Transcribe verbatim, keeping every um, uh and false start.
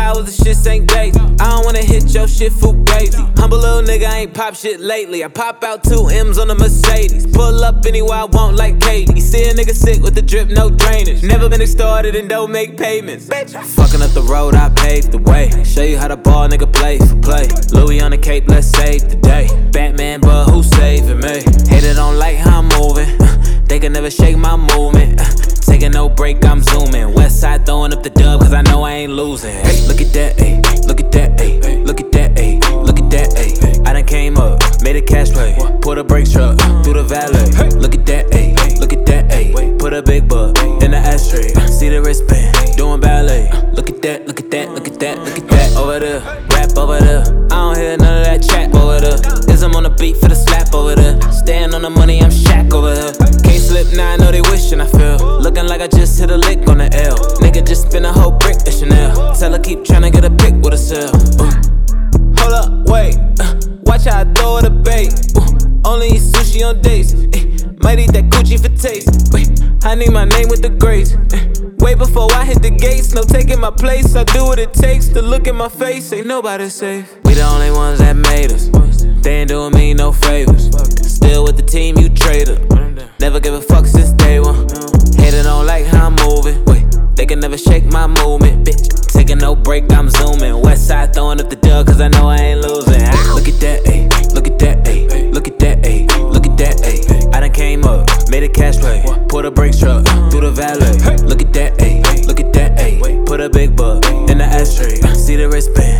hours, the shit ain't days. I don't wanna hit your shit fugazi. Humble little nigga, I ain't pop shit lately. I pop out two M's on a Mercedes. Pull up anywhere I want like Katie. You see a nigga sick with the drip, no drainage. Never been extorted and don't make payments. Bitch, fucking up the road, I paved the way. Show you how the ball nigga play for play. Louis on the cape, let's save the day. Batman, but who's saving me? Hater don't like how I'm moving. They can never shake my movement. Taking no break, I'm zooming. West side throwing up the dub, cause I know I ain't losing. Hey, look at that, ayy. Look at that, ayy. Look at that, ayy. Look at that, ayy. I done came up, made a cash play. Put a brake truck through the valet. Look at that, ayy. Look at that, ayy. Put a big buck in the ashtray. See the wristband, doing ballet. Look at that, look at that, look at that, look at that. Over there, rap over there. I don't hear none of that chat over there. Is I'm on the beat for the slap over there. Staying on the money, I'm Shaq over here. Can't slip now, I know they wishing I feel. Looking like I just hit a lick on the L. Nigga just spin a whole brick to Chanel. Tell her keep tryna get a pic with herself. Uh. Hold up, wait. Uh, watch how I throw it a bait. Uh, only eat sushi on dates. Uh, might eat that Gucci for taste. Wait, I need my name with the grace. Uh, way before I hit the gates. No taking my place. I do what it takes to look in my face. Ain't nobody safe. We the only ones that made us. They ain't doing me no favors. Still with the team, you traitor. Never give a fuck since day one. Hater don't like how I'm moving. Wait, they can never shake my movement. Bitch, taking no break, I'm zooming. West side throwing up the dub, cause I know I ain't losing. Ah, look at that, ayy. Look at that, ayy. Look at that, ayy. Look at that, ayy. I done came up, made a cash play. Put a brake truck through the valet. Look at that, ayy. Look at that, ayy. Put a big buck in the ashtray. See the wristband.